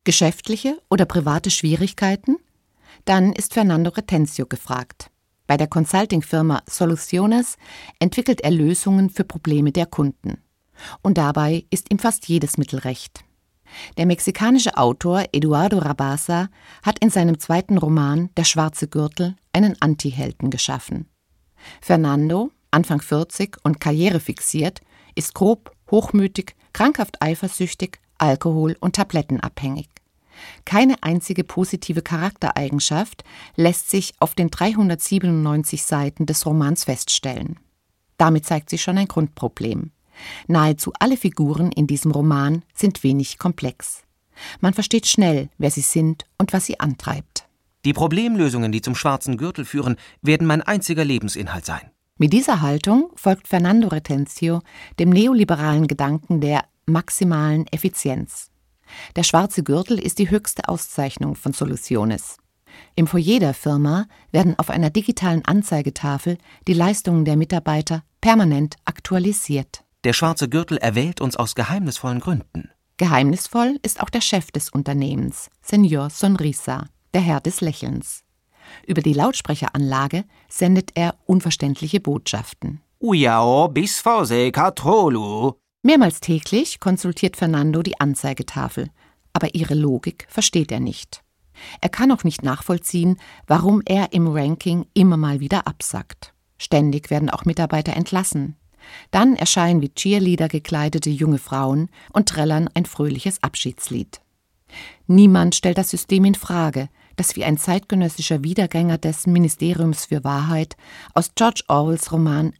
Geschäftliche oder private Schwierigkeiten? Dann ist Fernando Retencio gefragt. Bei der Consulting-Firma Soluciones entwickelt er Lösungen für Probleme der Kunden. Und dabei ist ihm fast jedes Mittel recht. Der mexikanische Autor Eduardo Rabasa hat in seinem zweiten Roman Der schwarze Gürtel einen Antihelden geschaffen. Fernando, Anfang 40 und karrierefixiert, ist grob, hochmütig, krankhaft eifersüchtig, alkohol- und tablettenabhängig. Keine einzige positive Charaktereigenschaft lässt sich auf den 397 Seiten des Romans feststellen. Damit zeigt sich schon ein Grundproblem. Nahezu alle Figuren in diesem Roman sind wenig komplex. Man versteht schnell, wer sie sind und was sie antreibt. Die Problemlösungen, die zum schwarzen Gürtel führen, werden mein einziger Lebensinhalt sein. Mit dieser Haltung folgt Fernando Retencio dem neoliberalen Gedanken der maximalen Effizienz. Der schwarze Gürtel ist die höchste Auszeichnung von Soluciones. Im Foyer der Firma werden auf einer digitalen Anzeigetafel die Leistungen der Mitarbeiter permanent aktualisiert. Der schwarze Gürtel erwählt uns aus geheimnisvollen Gründen. Geheimnisvoll ist auch der Chef des Unternehmens, Señor Sonrisa, der Herr des Lächelns. Über die Lautsprecheranlage sendet er unverständliche Botschaften. Ujao bis Fause Katrolu. Mehrmals täglich konsultiert Fernando die Anzeigetafel, aber ihre Logik versteht er nicht. Er kann auch nicht nachvollziehen, warum er im Ranking immer mal wieder absackt. Ständig werden auch Mitarbeiter entlassen. Dann erscheinen wie Cheerleader gekleidete junge Frauen und trällern ein fröhliches Abschiedslied. Niemand stellt das System in Frage, das wie ein zeitgenössischer Wiedergänger des Ministeriums für Wahrheit aus George Orwells Roman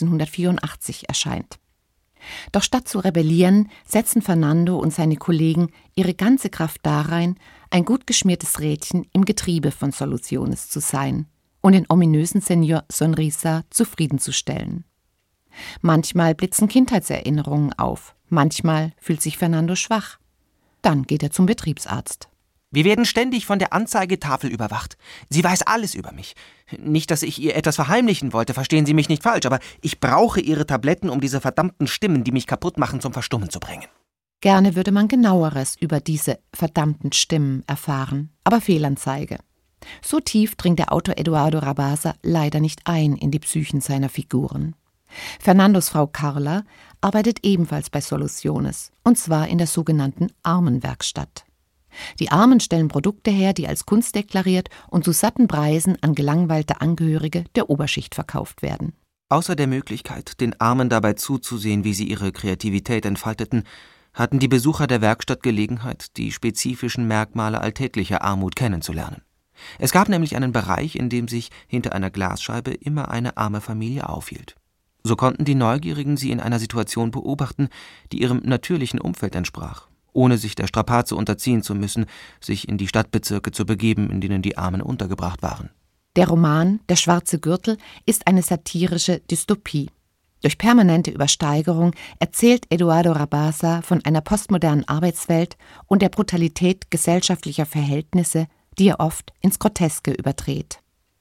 1984 erscheint. Doch statt zu rebellieren, setzen Fernando und seine Kollegen ihre ganze Kraft darein, ein gut geschmiertes Rädchen im Getriebe von Soluciones zu sein und den ominösen Señor Sonrisa zufriedenzustellen. Manchmal blitzen Kindheitserinnerungen auf, manchmal fühlt sich Fernando schwach. Dann geht er zum Betriebsarzt. Wir werden ständig von der Anzeigetafel überwacht. Sie weiß alles über mich. Nicht, dass ich ihr etwas verheimlichen wollte, verstehen Sie mich nicht falsch, aber ich brauche Ihre Tabletten, um diese verdammten Stimmen, die mich kaputt machen, zum Verstummen zu bringen. Gerne würde man Genaueres über diese verdammten Stimmen erfahren, aber Fehlanzeige. So tief dringt der Autor Eduardo Rabasa leider nicht ein in die Psychen seiner Figuren. Fernandos Frau Carla arbeitet ebenfalls bei Soluciones, und zwar in der sogenannten Armenwerkstatt. Die Armen stellen Produkte her, die als Kunst deklariert und zu satten Preisen an gelangweilte Angehörige der Oberschicht verkauft werden. Außer der Möglichkeit, den Armen dabei zuzusehen, wie sie ihre Kreativität entfalteten, hatten die Besucher der Werkstatt Gelegenheit, die spezifischen Merkmale alltäglicher Armut kennenzulernen. Es gab nämlich einen Bereich, in dem sich hinter einer Glasscheibe immer eine arme Familie aufhielt. So konnten die Neugierigen sie in einer Situation beobachten, die ihrem natürlichen Umfeld entsprach, ohne sich der Strapaze unterziehen zu müssen, sich in die Stadtbezirke zu begeben, in denen die Armen untergebracht waren. Der Roman Der schwarze Gürtel ist eine satirische Dystopie. Durch permanente Übersteigerung erzählt Eduardo Rabasa von einer postmodernen Arbeitswelt und der Brutalität gesellschaftlicher Verhältnisse, die er oft ins Groteske überdreht.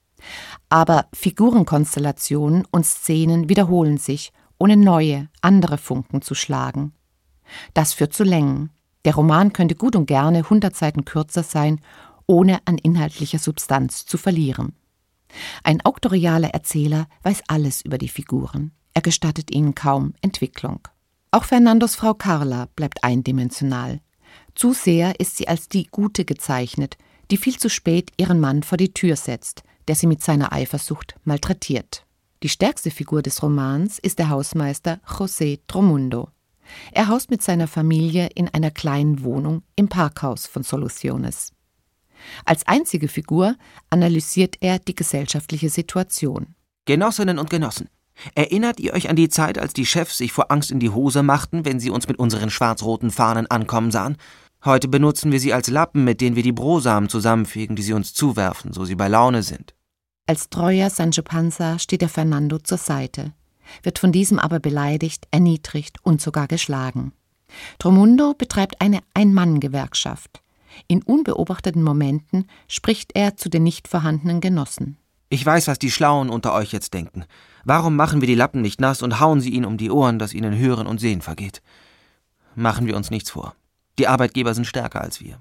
Aber Figurenkonstellationen und Szenen wiederholen sich, ohne neue, andere Funken zu schlagen. Das führt zu Längen. Der Roman könnte gut und gerne 100 Seiten kürzer sein, ohne an inhaltlicher Substanz zu verlieren. Ein auktorialer Erzähler weiß alles über die Figuren. Er gestattet ihnen kaum Entwicklung. Auch Fernandos Frau Carla bleibt eindimensional. Zu sehr ist sie als die Gute gezeichnet, die viel zu spät ihren Mann vor die Tür setzt, der sie mit seiner Eifersucht malträtiert. Die stärkste Figur des Romans ist der Hausmeister José Tromundo. Er haust mit seiner Familie in einer kleinen Wohnung im Parkhaus von Soluciones. Als einzige Figur analysiert er die gesellschaftliche Situation. Genossinnen und Genossen, erinnert ihr euch an die Zeit, als die Chefs sich vor Angst in die Hose machten, wenn sie uns mit unseren schwarz-roten Fahnen ankommen sahen? Heute benutzen wir sie als Lappen, mit denen wir die Brosamen zusammenfegen, die sie uns zuwerfen, so sie bei Laune sind. Als treuer Sancho Panza steht er Fernando zur Seite, wird von diesem aber beleidigt, erniedrigt und sogar geschlagen. Tromundo betreibt eine Ein-Mann-Gewerkschaft. In unbeobachteten Momenten spricht er zu den nicht vorhandenen Genossen. Ich weiß, was die Schlauen unter euch jetzt denken. Warum machen wir die Lappen nicht nass und hauen sie ihnen um die Ohren, dass ihnen Hören und Sehen vergeht? Machen wir uns nichts vor. Die Arbeitgeber sind stärker als wir.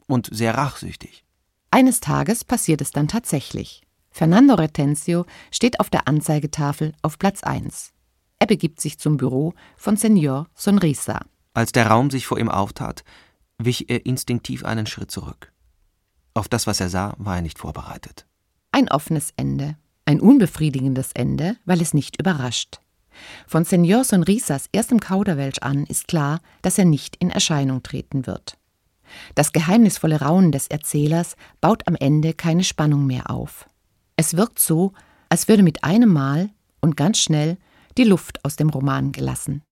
und sehr rachsüchtig. Eines Tages passiert es dann tatsächlich. Fernando Retencio steht auf der Anzeigetafel auf Platz 1. Er begibt sich zum Büro von Señor Sonrisa. Als der Raum sich vor ihm auftat, wich er instinktiv einen Schritt zurück. Auf das, was er sah, war er nicht vorbereitet. Ein offenes Ende, ein unbefriedigendes Ende, weil es nicht überrascht. Von Señor Sonrisas erstem Kauderwelsch an ist klar, dass er nicht in Erscheinung treten wird. Das geheimnisvolle Raunen des Erzählers baut am Ende keine Spannung mehr auf. Es wirkt so, als würde mit einem Mal und ganz schnell die Luft aus dem Roman gelassen.